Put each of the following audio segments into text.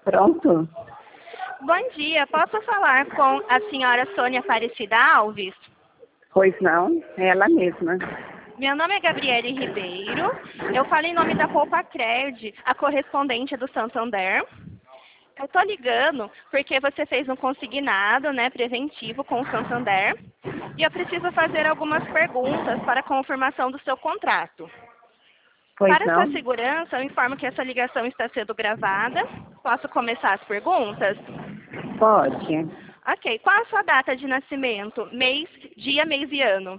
Pronto? Bom dia, posso falar com a senhora Sônia Aparecida Alves? Pois não, é ela mesma. Meu nome é Gabriele Ribeiro, eu falo em nome da Poupa-Cred, a correspondente do Santander. Eu tô ligando porque você fez um consignado, preventivo com o Santander, e eu preciso fazer algumas perguntas para a confirmação do seu contrato. Pois Para sua não? segurança, eu informo que essa ligação está sendo gravada. Posso começar as perguntas? Pode. Ok. Qual a sua data de nascimento? Mês, dia, mês e ano.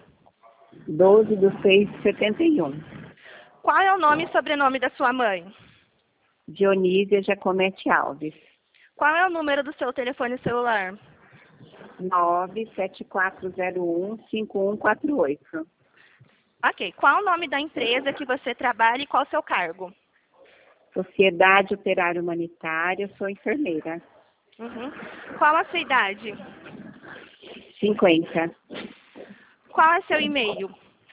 12/6/71. Qual é o nome e sobrenome da sua mãe? Dionísia Jacomete Alves. Qual é o número do seu telefone celular? 97401-5148. Ok. Qual o nome da empresa que você trabalha e qual o seu cargo? Sociedade Operária Humanitária, sou enfermeira. Uhum. Qual a sua idade? 50. Qual é seu e-mail?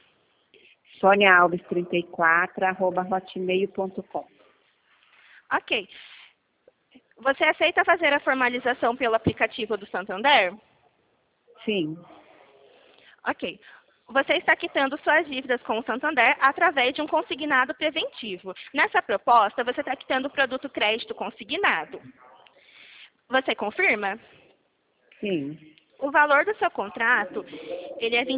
soniaalves34@hotmail.com. Ok. Você aceita fazer a formalização pelo aplicativo do Santander? Sim. Ok. Você está quitando suas dívidas com o Santander através de um consignado preventivo. Nessa proposta, você está quitando o produto crédito consignado. Você confirma? Sim. O valor do seu contrato, ele é R$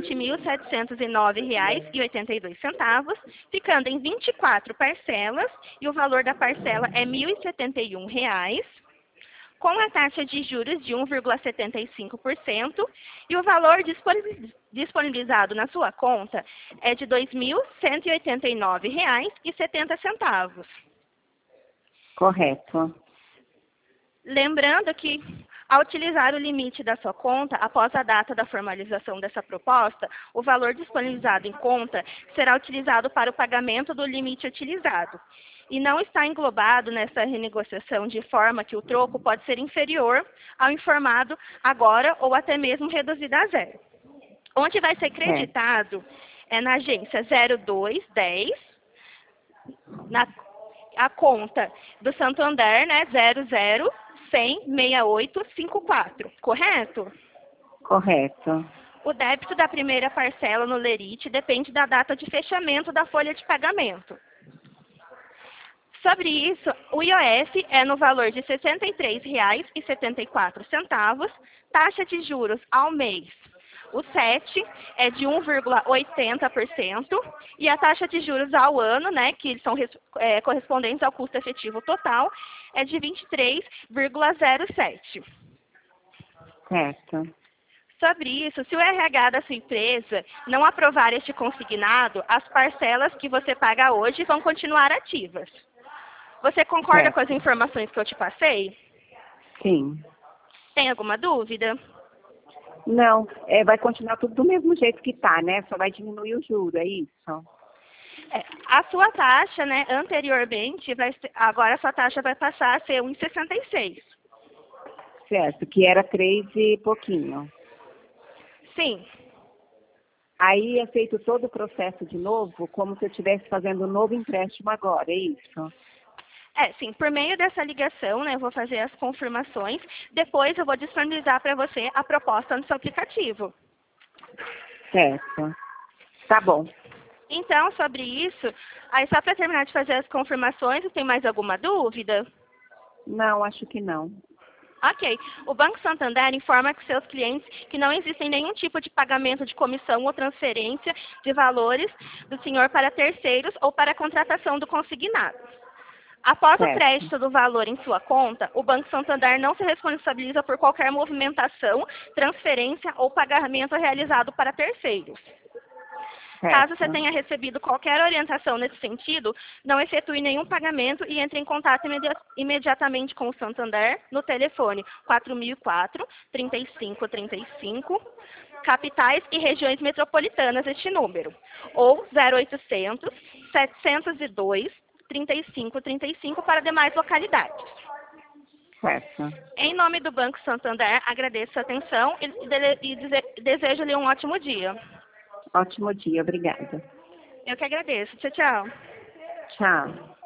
20.709,82, ficando em 24 parcelas, e o valor da parcela é R$ 1.071, com a taxa de juros de 1,75%, e o valor disponibilizado na sua conta é de R$ 2.189,70. Correto. Lembrando que, ao utilizar o limite da sua conta, após a data da formalização dessa proposta, o valor disponibilizado em conta será utilizado para o pagamento do limite utilizado e não está englobado nessa renegociação, de forma que o troco pode ser inferior ao informado agora ou até mesmo reduzido a zero. Onde vai ser creditado é na agência 0210, a conta do Santander, 00-100-6854, correto? Correto. O débito da primeira parcela no lerite depende da data de fechamento da folha de pagamento. Sobre isso, o IOF é no valor de R$ 63,74, taxa de juros ao mês. O SET é de 1,80% e a taxa de juros ao ano, que são correspondentes ao custo efetivo total, é de 23,07%. Certo. Sobre isso, se o RH da sua empresa não aprovar este consignado, as parcelas que você paga hoje vão continuar ativas. Você concorda Certo. com as informações que eu te passei? Sim. Tem alguma dúvida? Não, vai continuar tudo do mesmo jeito que está, né? Só vai diminuir o juro, é isso? A sua taxa, anteriormente, agora a sua taxa vai passar a ser 1,66. Certo, que era 3 e pouquinho. Sim. Aí é feito todo o processo de novo, como se eu estivesse fazendo um novo empréstimo agora, é isso? Sim, por meio dessa ligação, eu vou fazer as confirmações, depois eu vou disponibilizar para você a proposta no seu aplicativo. Certo. Tá bom. Então, sobre isso, aí só para terminar de fazer as confirmações, tem mais alguma dúvida? Não, acho que não. Ok. O Banco Santander informa que seus clientes que não existe nenhum tipo de pagamento de comissão ou transferência de valores do senhor para terceiros ou para a contratação do consignado. Após o Certo. crédito do valor em sua conta, o Banco Santander não se responsabiliza por qualquer movimentação, transferência ou pagamento realizado para terceiros. Caso você tenha recebido qualquer orientação nesse sentido, não efetue nenhum pagamento e entre em contato imediatamente com o Santander no telefone 4004-3535, capitais e regiões metropolitanas, este número, ou 0800-702-3535 para demais localidades. Certo. Em nome do Banco Santander, agradeço a atenção e desejo-lhe um ótimo dia. Ótimo dia, obrigada. Eu que agradeço. Tchau, tchau. Tchau.